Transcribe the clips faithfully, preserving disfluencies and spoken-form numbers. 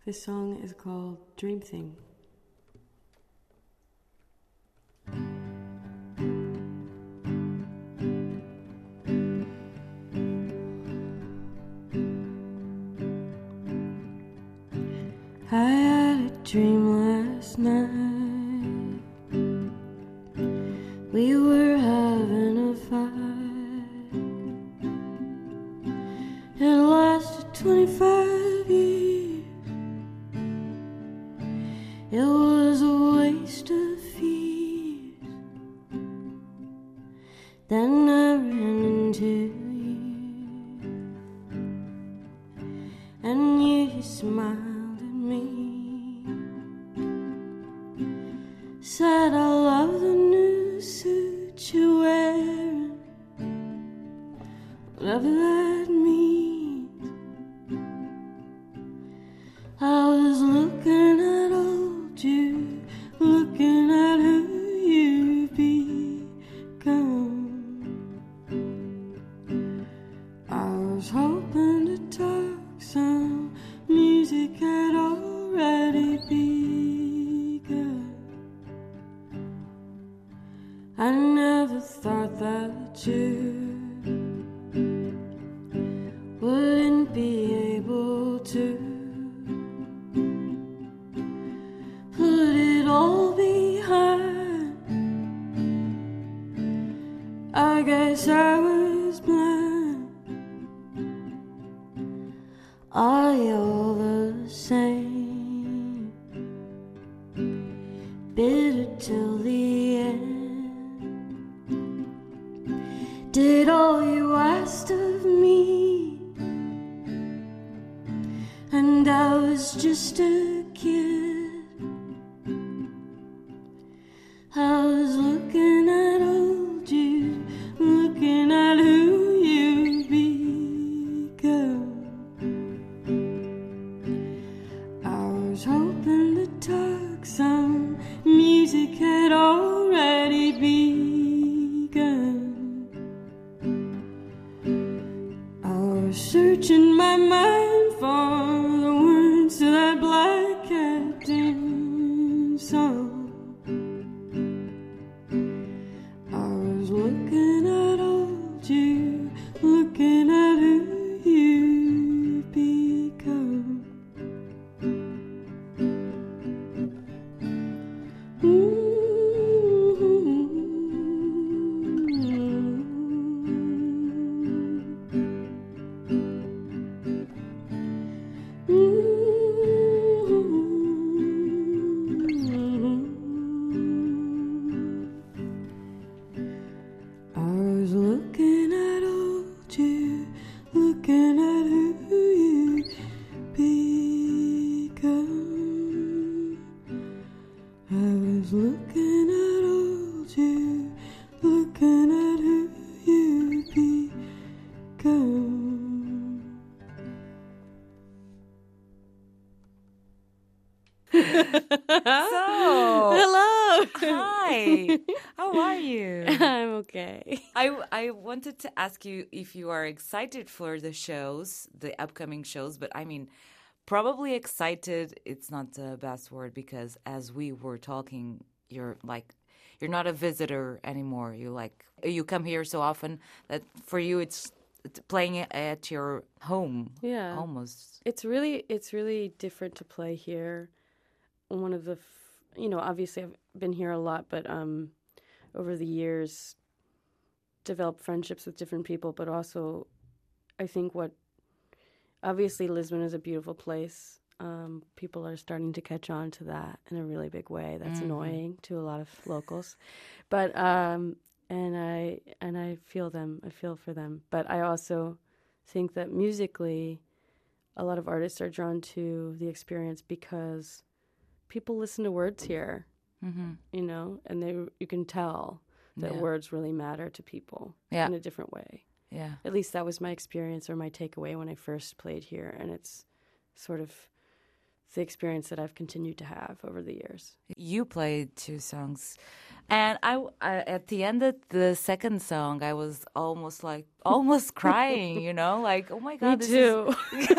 This song is called Dream Thing. I had a dream last night. We were having a fight. It lasted twenty-five years. It was a waste of years. Then I ran into you, and you smiled. Said I love the new suit you're wearing, whatever that means. I was looking at old you, looking at who you've become. I was hoping to talk some music had already begun. I never thought that you wouldn't be able to put it all behind. I guess I was blind. Are you all the same? Bitter till the end. Did all you asked of me, and I was just a kid. I was looking at old you, looking at who you become. I was hoping to talk some music had already begun. Searching my mind for the words to that Black Captain song. I was looking at old you, looking at who you've become. Mm-hmm. I, I wanted to ask you if you are excited for the shows, the upcoming shows, but I mean, probably excited, it's not the best word because as we were talking, you're like, you're not a visitor anymore. You like, you come here so often that for you it's, it's playing at your home. Yeah. Almost. It's really, it's really different to play here. One of the, f- you know, obviously I've been here a lot, but um, over the years, develop friendships with different people, but also I think what obviously Lisbon is a beautiful place. Um, people are starting to catch on to that in a really big way. That's mm-hmm. annoying to a lot of locals, but um, and I and I feel them. I feel for them, but I also think that musically, a lot of artists are drawn to the experience because people listen to words here, mm-hmm. you know, and they you can tell that yeah. words really matter to people yeah. in a different way. Yeah. At least that was my experience or my takeaway when I first played here. And it's sort of the experience that I've continued to have over the years. You played two songs. And I, I at the end of the second song, I was almost like, almost crying, you know? Like, oh my God. Me this too. Is...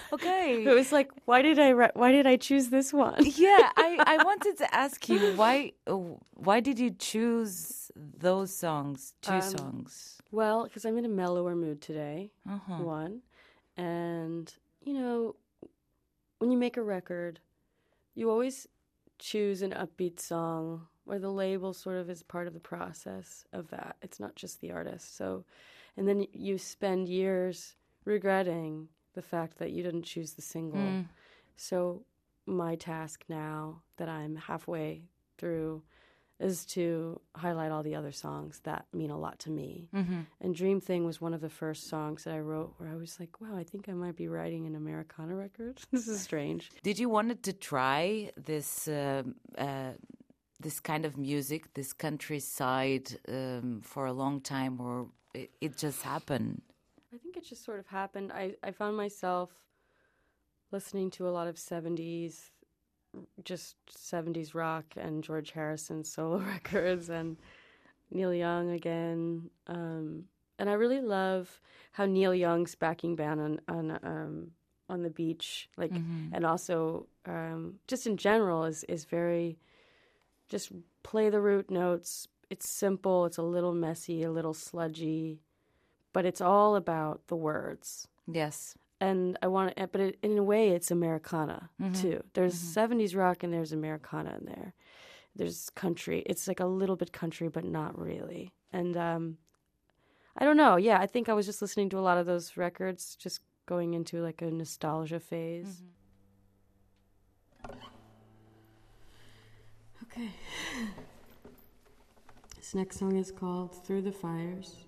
Okay. It was like, why did I ri- why did I choose this one? Yeah, I, I wanted to ask you why uh, why did you choose those songs, two Um, songs? Well, because I'm in a mellower mood today, Uh-huh. one. And, you know, when you make a record, you always choose an upbeat song where the label sort of is part of the process of that. It's not just the artist. So, and then you spend years regretting the fact that you didn't choose the single. Mm. So my task now that I'm halfway through is to highlight all the other songs that mean a lot to me. Mm-hmm. And Dream Thing was one of the first songs that I wrote where I was like, wow, I think I might be writing an Americana record. This is strange. Did you wanted to try this uh, uh, this kind of music, this countryside, um, for a long time, or it, it just happened? I think it just sort of happened. I, I found myself listening to a lot of seventies, just seventies rock and George Harrison solo records and Neil Young again. Um, and I really love how Neil Young's backing band on on um, on the beach, like, Mm-hmm. and also um, just in general is is very just play the root notes. It's simple. It's a little messy, a little sludgy, but it's all about the words. Yes. And I want to, but it, in a way, it's Americana Mm-hmm. too. There's Mm-hmm. seventies rock and there's Americana in there. There's country. It's like a little bit country, but not really. And um, I don't know. Yeah, I think I was just listening to a lot of those records, just going into like a nostalgia phase. Mm-hmm. Okay. This next song is called Through the Fires.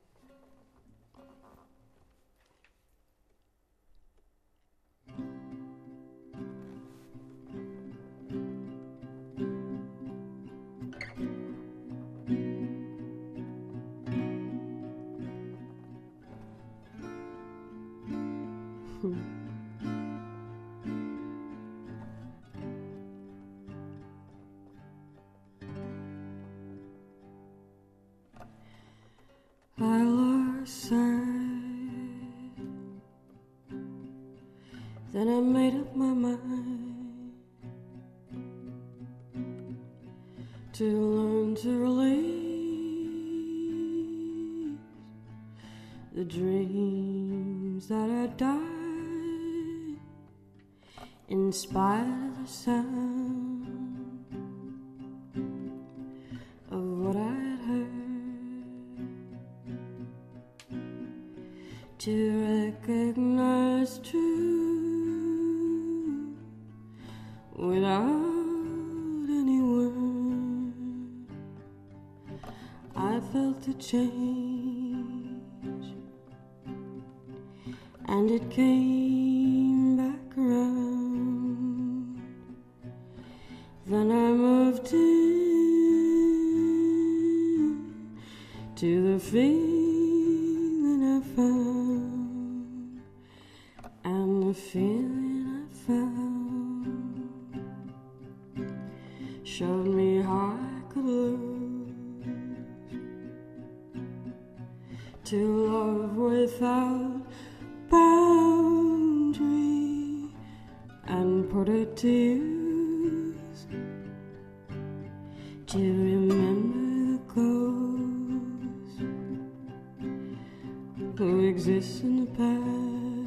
I lost sight. Then I made up my mind to learn to release the dreams that had died in spite of the sound of what I had heard. To recognize truth without any word, I felt a change, and it came back around. Then I moved in to the feeling I found. And the feeling I found showed me how I could lose, to love without boundary and put it to use, to remember the ghosts who exist in the past,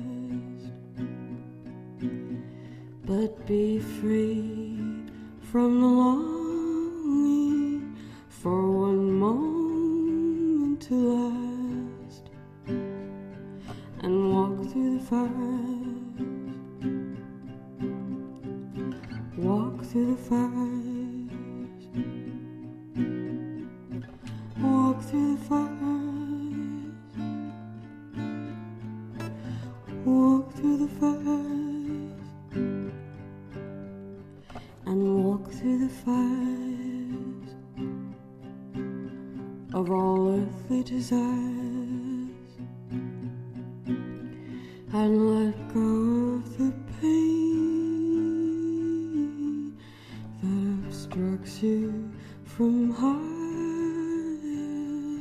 but be free from the longing for one moment to last, and walk through the fires, walk through the fires, walk through the fires, walk through the fires, and walk through the fires of all earthly desires, and let go of the pain that obstructs you from higher,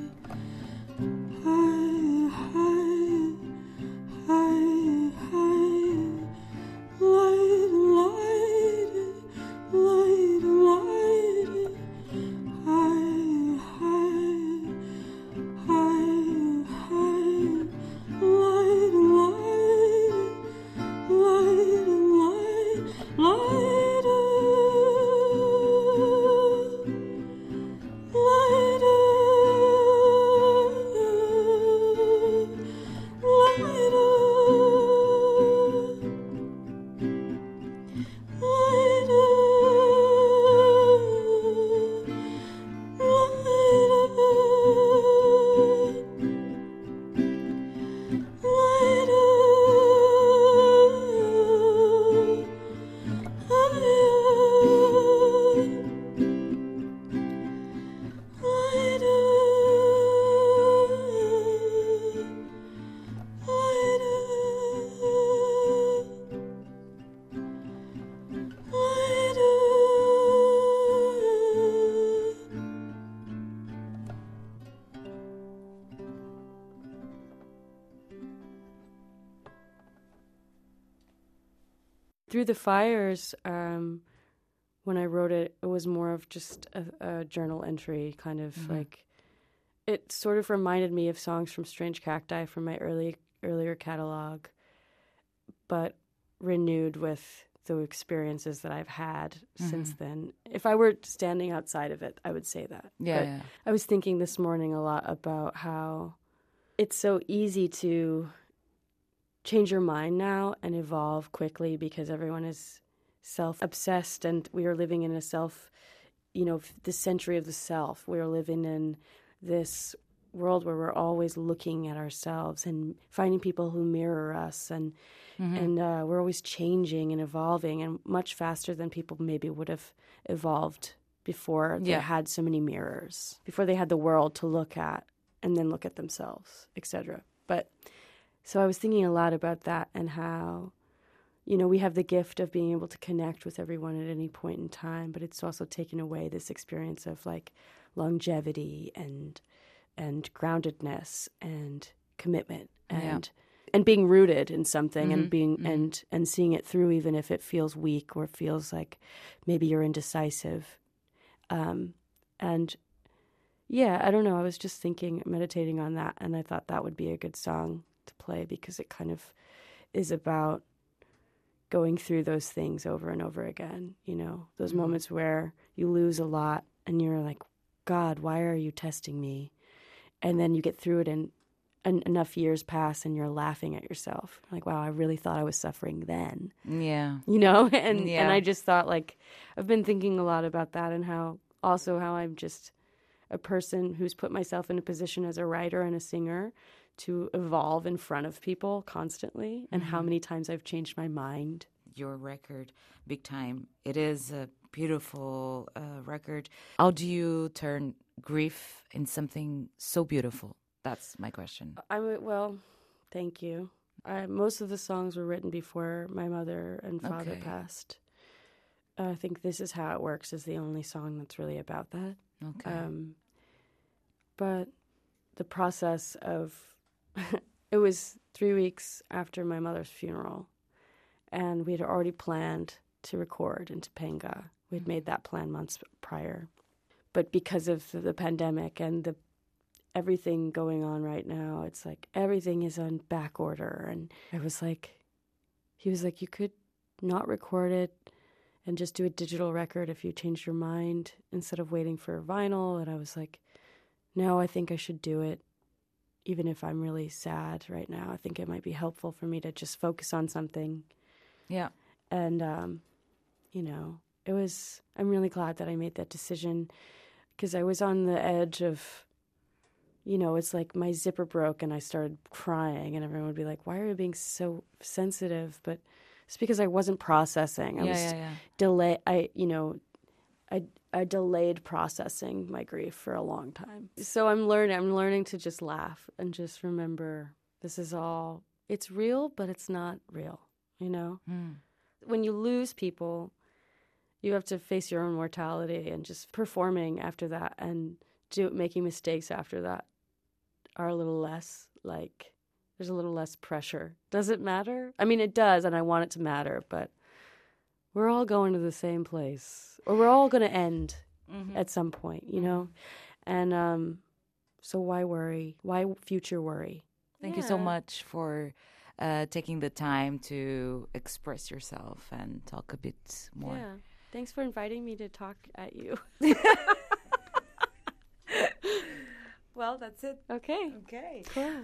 higher, higher, higher, higher, Through the Fires, um, when I wrote it, it was more of just a, a journal entry, kind of mm-hmm. like, it sort of reminded me of songs from Strange Cacti from my early earlier catalog, but renewed with the experiences that I've had mm-hmm. since then. If I were standing outside of it, I would say that. Yeah, but yeah. I was thinking this morning a lot about how it's so easy to change your mind now and evolve quickly because everyone is self-obsessed, and we are living in a self, you know, the century of the self. We are living in this world where we're always looking at ourselves and finding people who mirror us, and mm-hmm. and uh, we're always changing and evolving, and much faster than people maybe would have evolved before yeah. they had so many mirrors, before they had the world to look at and then look at themselves, et cetera. But so I was thinking a lot about that and how, you know, we have the gift of being able to connect with everyone at any point in time, but it's also taken away this experience of like longevity and and groundedness and commitment and yeah. and being rooted in something mm-hmm. and being mm-hmm. and and seeing it through, even if it feels weak or feels like maybe you're indecisive. Um, and yeah, I don't know. I was just thinking, meditating on that, and I thought that would be a good song to play because it kind of is about going through those things over and over again. You know, those mm-hmm. moments where you lose a lot and you're like, God, why are you testing me? And then you get through it and, and enough years pass and you're laughing at yourself. Like, wow, I really thought I was suffering then. Yeah. You know? And yeah. and I just thought, like, I've been thinking a lot about that and how, also how I'm just a person who's put myself in a position as a writer and a singer to evolve in front of people constantly, and mm-hmm. how many times I've changed my mind. Your record, big time. It is a beautiful uh, record. How do you turn grief in something so beautiful? That's my question. I well, thank you. I, most of the songs were written before my mother and father okay. passed. Uh, I think This Is How It Works is the only song that's really about that. Okay. Um, but the process of it was three weeks after my mother's funeral, and we had already planned to record in Topanga. We'd mm-hmm. made that plan months prior. But because of the pandemic and the everything going on right now, it's like everything is on back order. And I was like, he was like, you could not record it and just do a digital record if you changed your mind instead of waiting for vinyl. And I was like, no, I think I should do it. Even if I'm really sad right now, I think it might be helpful for me to just focus on something. Yeah. And, um, you know, it was, I'm really glad that I made that decision because I was on the edge of, you know, it's like my zipper broke and I started crying and everyone would be like, why are you being so sensitive? But it's because I wasn't processing. I yeah, was yeah, yeah. delay. I, you know, I, I delayed processing my grief for a long time. So I'm learning, I'm learning to just laugh and just remember this is all, it's real, but it's not real, you know? Mm. When you lose people, you have to face your own mortality, and just performing after that and do, making mistakes after that are a little less, like, there's a little less pressure. Does it matter? I mean, it does, and I want it to matter, but we're all going to the same place, or we're all going to end mm-hmm. at some point, you mm-hmm. know? And um, so why worry? Why future worry? Thank yeah. you so much for uh, taking the time to express yourself and talk a bit more. Yeah. Thanks for inviting me to talk at you. Well, that's it. Okay. Okay. Cool.